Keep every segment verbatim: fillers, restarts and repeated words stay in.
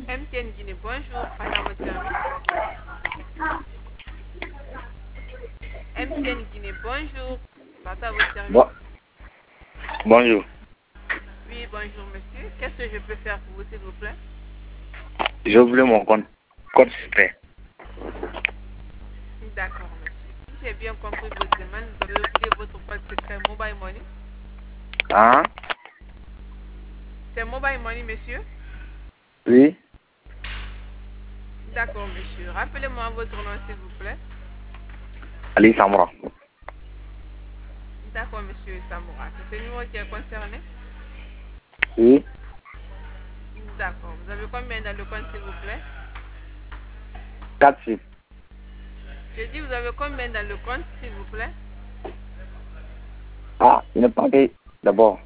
M T N Guinée, bonjour, à votre service. M T N Guinée, bonjour, à votre service. Bon. Bonjour. Oui, bonjour monsieur. Qu'est-ce que je peux faire pour vous, s'il vous plaît? Je voulais mon compte. Code secret. D'accord, monsieur. Si j'ai bien compris votre demande, vous avez oublié votre code secret Mobile Money. Hein? C'est Mobile Money, monsieur? Oui. D'accord, monsieur. Rappelez-moi votre nom, s'il vous plaît. Ali Samra. D'accord, monsieur Samoura. C'est ce numéro qui est concerné? Oui. D'accord. Vous avez combien dans le compte, s'il vous plaît? quatre six. Je dis, vous avez combien dans le compte, s'il vous plaît? Ah, il n'est pas payé d'abord.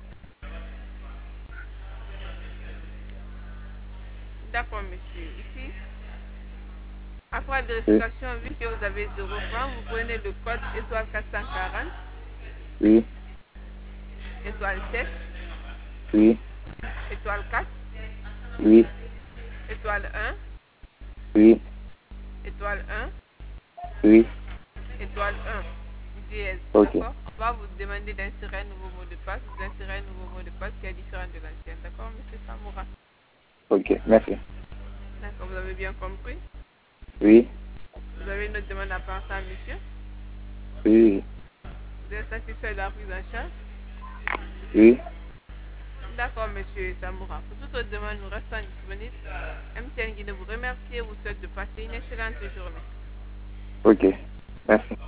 D'accord, monsieur. Ici, après Oui. vérification, vu que vous avez zéro francs, vous prenez le code étoile quatre cent quarante, Oui. étoile sept, Oui. étoile quatre, Oui. étoile un, Oui. étoile un, Oui. étoile un, dièse. Ok. D'accord? On va vous demander d'insérer un nouveau mot de passe. Vous insérez un nouveau mot de passe qui est différent de l'ancien. D'accord, monsieur Samoura? Ok. Merci. D'accord, vous avez bien compris? Oui. Vous avez une autre demande à part ça, monsieur? Oui. Vous êtes satisfait de la prise en charge? Oui. D'accord, monsieur Samoura. Pour toute autre demande, nous restons disponibles. M T N Guinée vous remercie et vous souhaite de passer une excellente journée. Ok. Merci.